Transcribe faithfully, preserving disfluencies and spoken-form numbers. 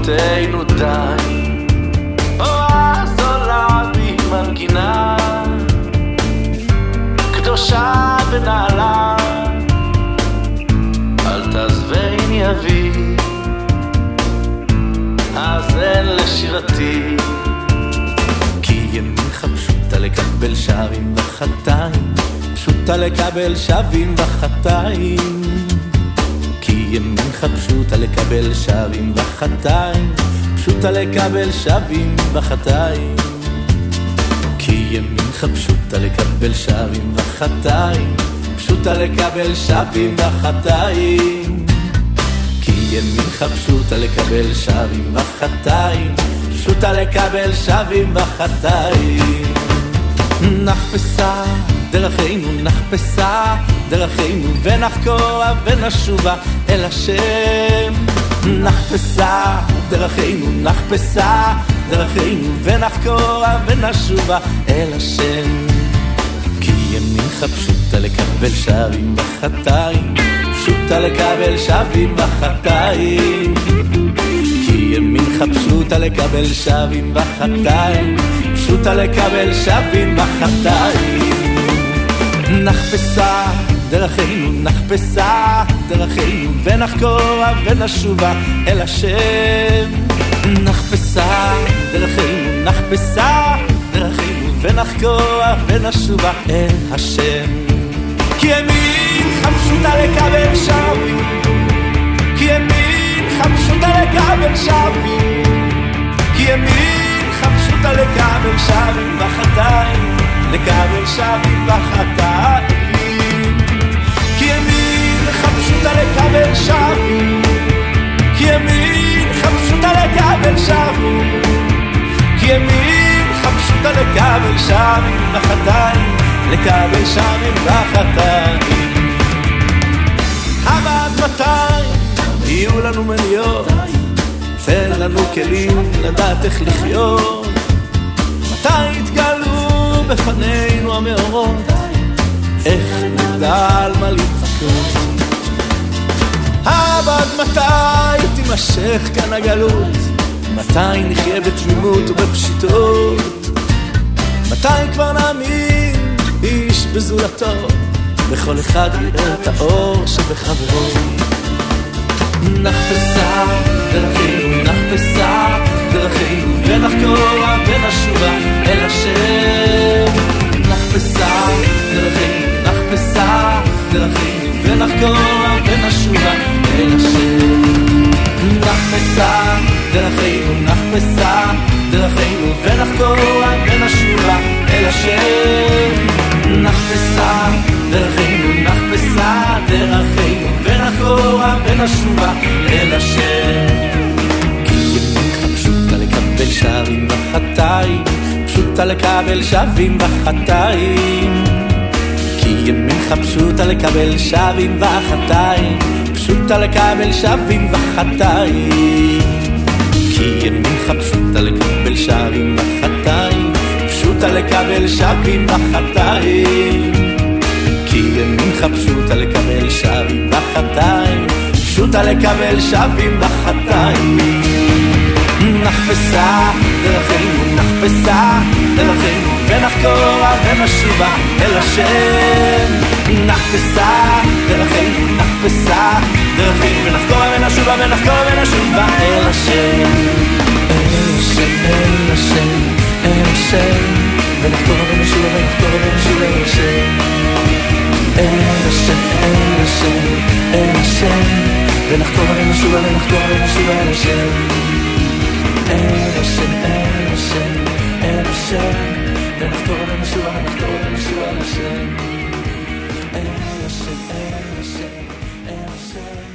מחשבותינו די, או אז עולה בי מנגינה קדושה ונעלה, אל תעזבני אבי, האזן לשירתי. כי ימיך פשוטה לקבל שווים וחטאים, פשוטה לקבל שווים וחטאים. כי ימיך פשוטה לקבל שווים וחטאים, פשוטה לקבל שווים וחטאים. כי ימיך פשוטה לקבל שווים וחטאים, פשוטה לקבל שווים וחטאים. כי ימיך פשוטה לקבל שווים וחטאים, פשוטה לקבל שווים וחטאים. נחפשה דרכינו, נחפשה דרכינו, ונחקור ונשובה אל השם. נחפשה דרכינו, נחפשה דרכינו, ונחקור ונשובה אל השם. כי ימיך פשוטה לקבל שווים וחטאים, פשוטה לקבל שווים וחטאים. כי ימיך פשוטה לקבל שווים וחטאים, פשוטה לקבל שווים וחטאים. נחפשה דרכינו, נחפשה דרכינו, ונחקור ונשובה אל השם. נחפשה דרכינו, נחפשה דרכינו, ונחקור ונשובה אל השם. כי ימיך פשוטה לקבל שווים, כי ימיך פשוטה לקבל שווים, כי ימיך פשוטה לקבל שווים וחטאים, לקבל שווים וחטאים. כי ימיך פשוטה לקבל שווים, כי ימיך פשוטה לקבל שווים, כי ימיך פשוטה לקבל שווים וחטאים, לקבל שווים וחטאים. אבל מתי יהיו לנו מניות? תן לנו כלים לדעת איך לחיות. מתי יתגלו בפנינו המאורות? איך נדע על מה להתחקות? אבל מתי תימשך כאן הגלות? מתי נחיה בתמימות ובפשיטות? מתי כבר נאמין איש בזולתו, וכל אחד יראה את האור שבחברו? נחפשה דרכינו, נחפשה דרכינו, ונחקור ונשובה אל השם. נחפשה דרכינו, נחפשה דרכינו, ונחקור ונשובה אל השם. נחפשה דרכינו, נחפשה דרכינו, ונחקור ונשובה אל השם. נחפשה דרכינו, נחפשה דרכינו, ונחקור ונשובה אל השם. כי ימיך פשוטה לקבל שווים וחטאים, פשוטה לקבל שווים וחטאים. כי ימיך פשוטה לקבל שווים וחטאים, פשוטה לקבל שווים וחטאים. כי ימיך פשוטה לקבל שווים וחטאים, פשוטה לקבל שווים וחטאים. כי ימיך פשוטה לקבל שווים וחטאים, פשוטה לקבל שווים וחטאים. נחפשה דרכינו, נחפשה דרכינו, ונחקור ונשובה אל השם. נחפשה דרכינו, נחפשה דרכינו, ונחקור ונשובה, ונחקור ונשובה אל השם. אל השם, אל השם, אל השם, ונחקור ונשובה, ונחקור ונשובה אל השם. אל השם, אל השם, אל השם, ונחקור ונשובה, ונחקור ונשובה אל השם. אל השם, אל השם, אל השם, ונחקור ונשובה, ונחקור ונשובה אל השם. אל השם, אל השם, אל השם.